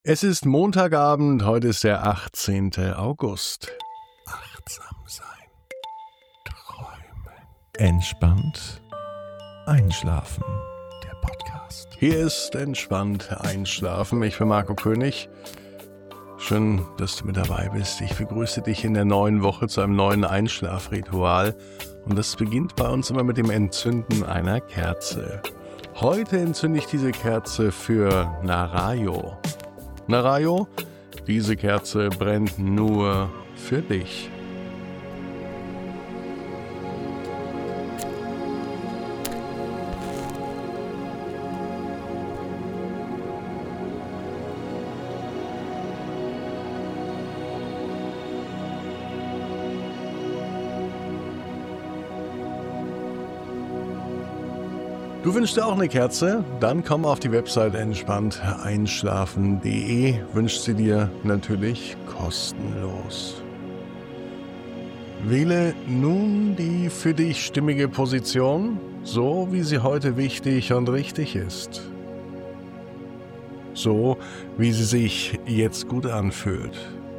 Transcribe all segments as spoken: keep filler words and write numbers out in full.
Es ist Montagabend, heute ist der achtzehnten August. Achtsam sein, träumen, entspannt einschlafen. Der Podcast. Hier ist entspannt einschlafen. Ich bin Marco König. Schön, dass du mit dabei bist. Ich begrüße dich in der neuen Woche zu einem neuen Einschlafritual. Und das beginnt bei uns immer mit dem Entzünden einer Kerze. Heute entzünde ich diese Kerze für Narayo. Narayo, diese Kerze brennt nur für dich. Du wünschst dir auch eine Kerze? Dann komm auf die Website entspannt einschlafen punkt de. Wünschst sie dir natürlich kostenlos. Wähle nun die für dich stimmige Position, so wie sie heute wichtig und richtig ist. So wie sie sich jetzt gut anfühlt.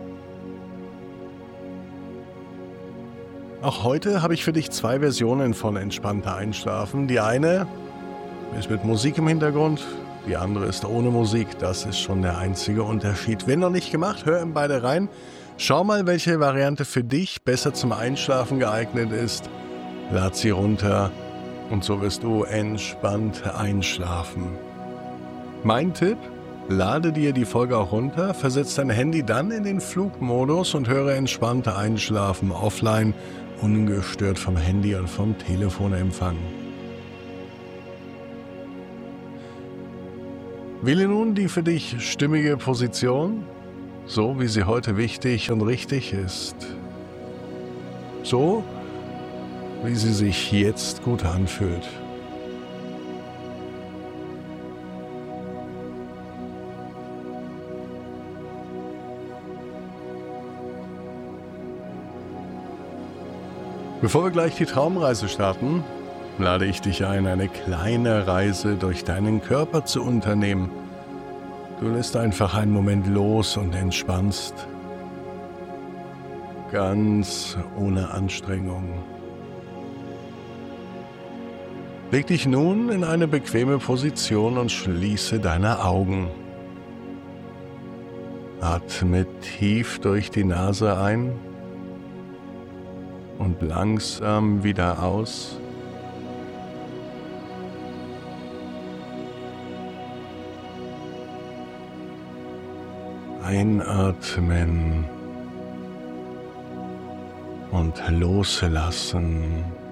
Auch heute habe ich für dich zwei Versionen von entspannter Einschlafen. Die eine ist mit Musik im Hintergrund, die andere ist ohne Musik. Das ist schon der einzige Unterschied. Wenn noch nicht gemacht, hör in beide rein. Schau mal, welche Variante für dich besser zum Einschlafen geeignet ist. Lad sie runter und so wirst du entspannt einschlafen. Mein Tipp: Lade dir die Folge auch runter, versetz dein Handy dann in den Flugmodus und höre entspannt einschlafen offline, ungestört vom Handy und vom Telefonempfang. Wähle nun die für dich stimmige Position, so wie sie heute wichtig und richtig ist. So, wie sie sich jetzt gut anfühlt. Bevor wir gleich die Traumreise starten, lade ich dich ein, eine kleine Reise durch deinen Körper zu unternehmen. Du lässt einfach einen Moment los und entspannst. Ganz ohne Anstrengung. Leg dich nun in eine bequeme Position und schließe deine Augen. Atme tief durch die Nase ein und langsam wieder aus. Einatmen und loslassen.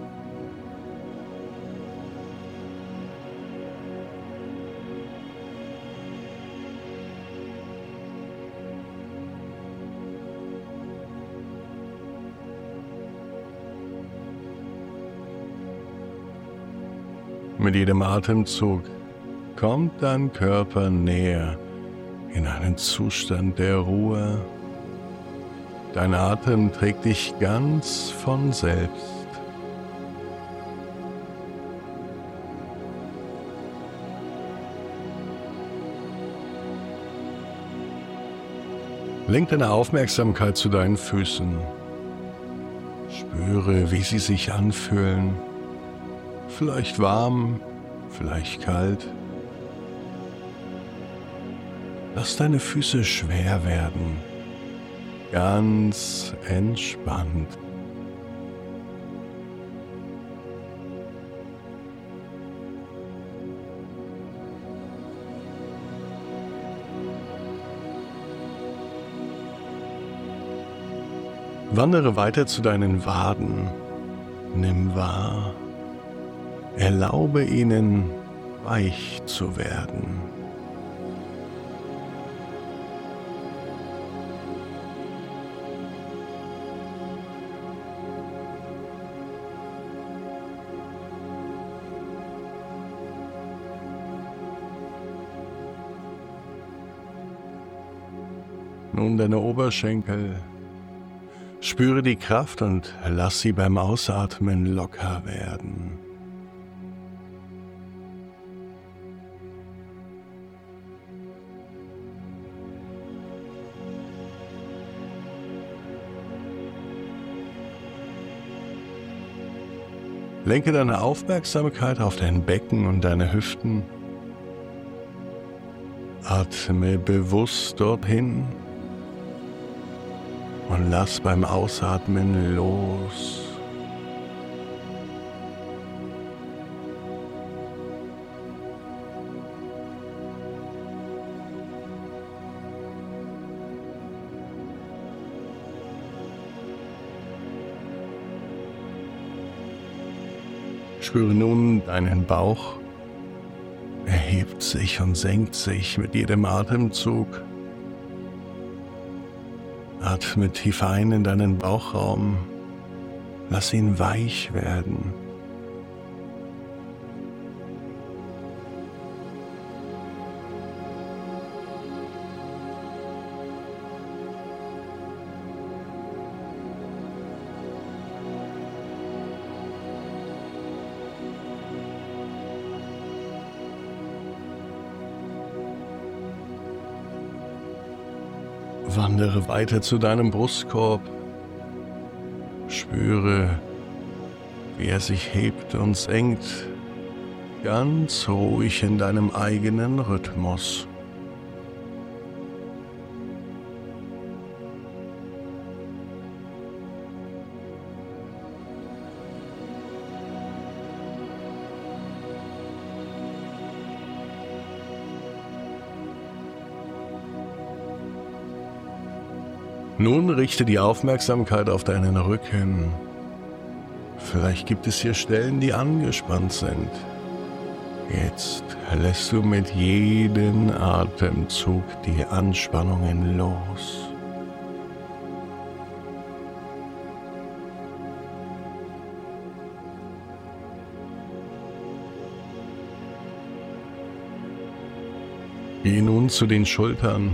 Mit jedem Atemzug kommt dein Körper näher in einen Zustand der Ruhe. Dein Atem trägt dich ganz von selbst. Lenk deine Aufmerksamkeit zu deinen Füßen. Spüre, wie sie sich anfühlen. Vielleicht warm, vielleicht kalt. Lass deine Füße schwer werden, ganz entspannt. Wandere weiter zu deinen Waden. Nimm wahr. Erlaube ihnen, weich zu werden. Nun deine Oberschenkel. Spüre die Kraft und lass sie beim Ausatmen locker werden. Lenke deine Aufmerksamkeit auf dein Becken und deine Hüften. Atme bewusst dorthin und lass beim Ausatmen los. Spüre nun deinen Bauch. Er hebt sich und senkt sich mit jedem Atemzug. Atme tief ein in deinen Bauchraum. Lass ihn weich werden. Wandere weiter zu deinem Brustkorb. Spüre, wie er sich hebt und senkt, ganz ruhig in deinem eigenen Rhythmus. Nun richte die Aufmerksamkeit auf deinen Rücken. Vielleicht gibt es hier Stellen, die angespannt sind. Jetzt lässt du mit jedem Atemzug die Anspannungen los. Geh nun zu den Schultern.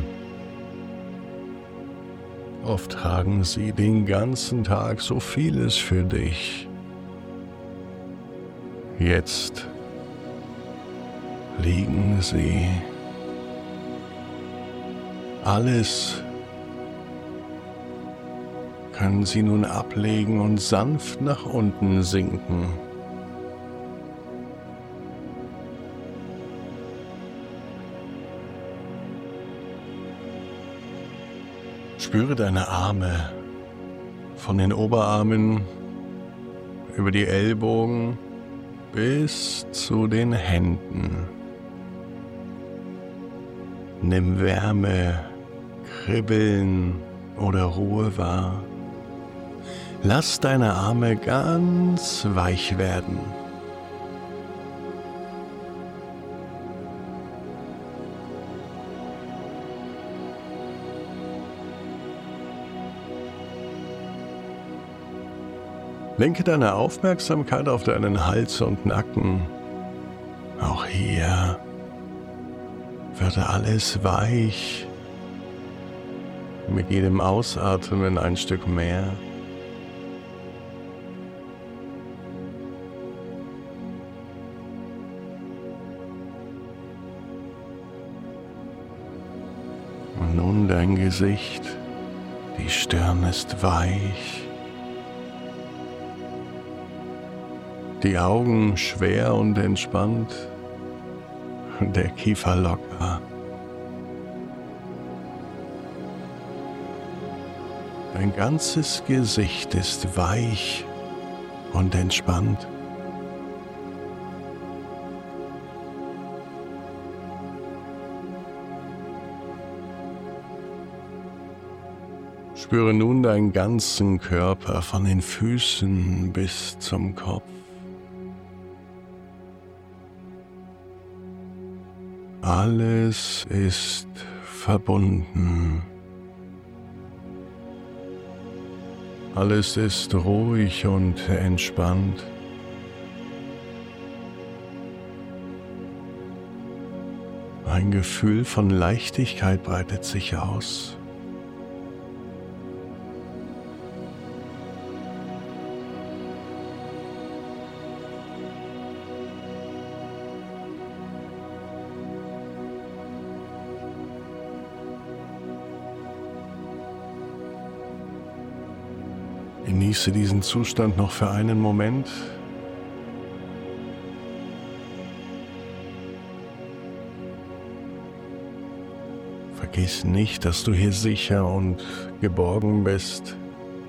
Oft tragen sie den ganzen Tag so vieles für dich. Jetzt liegen sie. Alles können sie nun ablegen und sanft nach unten sinken. Spüre deine Arme von den Oberarmen über die Ellbogen bis zu den Händen. Nimm Wärme, Kribbeln oder Ruhe wahr. Lass deine Arme ganz weich werden. Lenke deine Aufmerksamkeit auf deinen Hals und Nacken. Auch hier wird alles weich. Mit jedem Ausatmen ein Stück mehr. Und nun dein Gesicht. Die Stirn ist weich. Die Augen schwer und entspannt, der Kiefer locker. Dein ganzes Gesicht ist weich und entspannt. Spüre nun deinen ganzen Körper von den Füßen bis zum Kopf. Alles ist verbunden. Alles ist ruhig und entspannt. Ein Gefühl von Leichtigkeit breitet sich aus. Genieße diesen Zustand noch für einen Moment Vergiss nicht, dass du hier sicher und geborgen bist.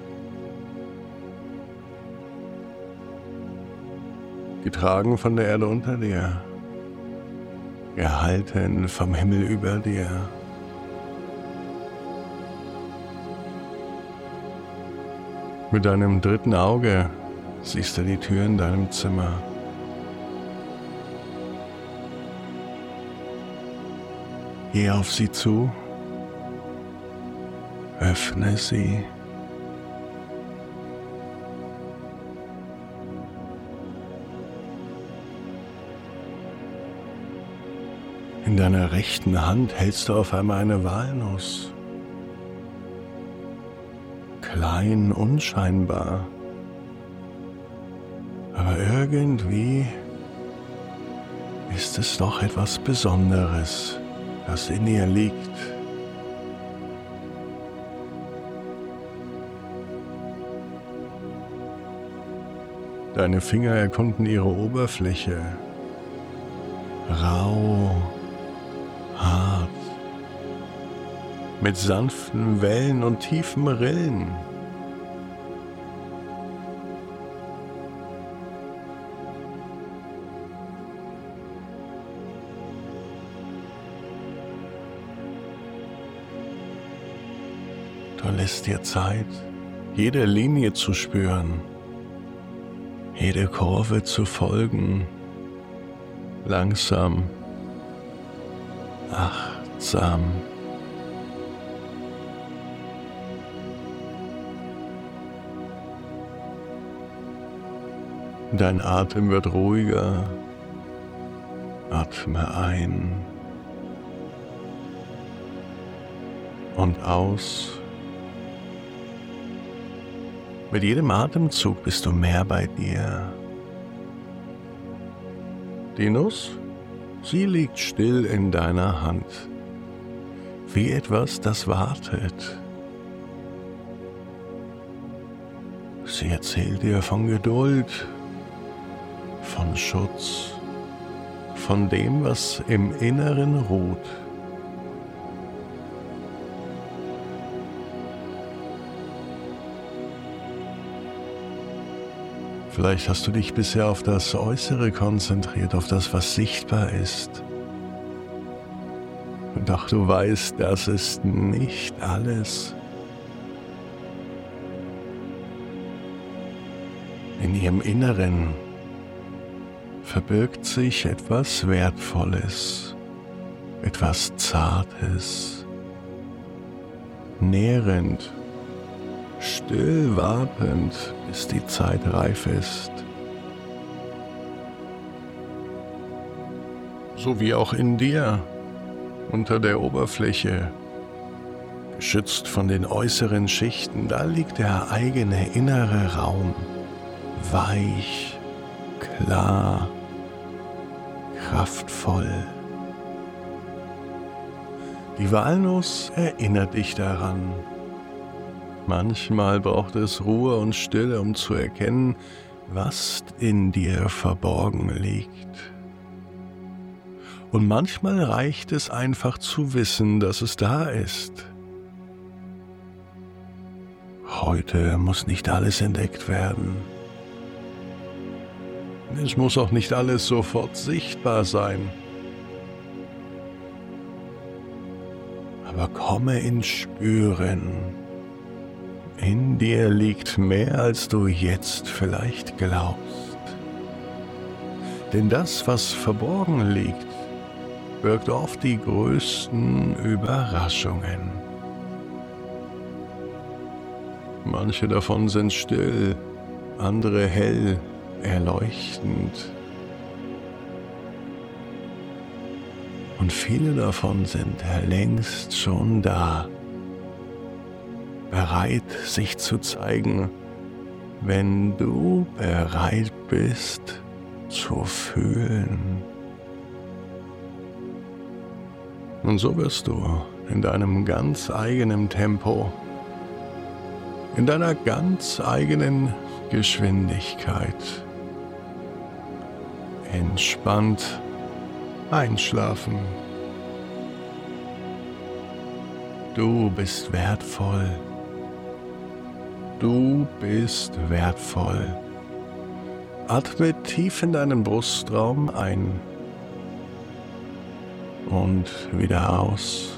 Getragen von der Erde unter dir, gehalten vom Himmel über dir. Mit deinem dritten Auge siehst du die Tür in deinem Zimmer. Geh auf sie zu, öffne sie. In deiner rechten Hand hältst du auf einmal eine Walnuss. Klein, unscheinbar. Aber irgendwie ist es doch etwas Besonderes, das in ihr liegt. Deine Finger erkunden ihre Oberfläche. Rau, hart, mit sanften Wellen und tiefen Rillen. Du lässt dir Zeit, jede Linie zu spüren, jede Kurve zu folgen, langsam, achtsam. Dein Atem wird ruhiger. Atme ein und aus. Mit jedem Atemzug bist du mehr bei dir. Die Nuss, sie liegt still in deiner Hand, wie etwas, das wartet. Sie erzählt dir von Geduld, von Schutz, von dem, was im Inneren ruht. Vielleicht hast du dich bisher auf das Äußere konzentriert, auf das, was sichtbar ist. Doch du weißt, das ist nicht alles. In ihrem Inneren verbirgt sich etwas Wertvolles, etwas Zartes, nährend, still wartend, bis die Zeit reif ist. So wie auch in dir, unter der Oberfläche, geschützt von den äußeren Schichten, da liegt der eigene innere Raum, weich, klar, kraftvoll. Die Walnuss erinnert dich daran. Manchmal braucht es Ruhe und Stille, um zu erkennen, was in dir verborgen liegt. Und manchmal reicht es einfach zu wissen, dass es da ist. Heute muss nicht alles entdeckt werden. Es muss auch nicht alles sofort sichtbar sein. Aber komme ins Spüren. In dir liegt mehr, als du jetzt vielleicht glaubst. Denn das, was verborgen liegt, birgt oft die größten Überraschungen. Manche davon sind still, andere hell, erleuchtend. Und viele davon sind längst schon da, bereit, sich zu zeigen, wenn du bereit bist, zu fühlen. Und so wirst du in deinem ganz eigenen Tempo, in deiner ganz eigenen Geschwindigkeit entspannt einschlafen. Du bist wertvoll. Du bist wertvoll. Atme tief in deinen Brustraum ein und wieder aus.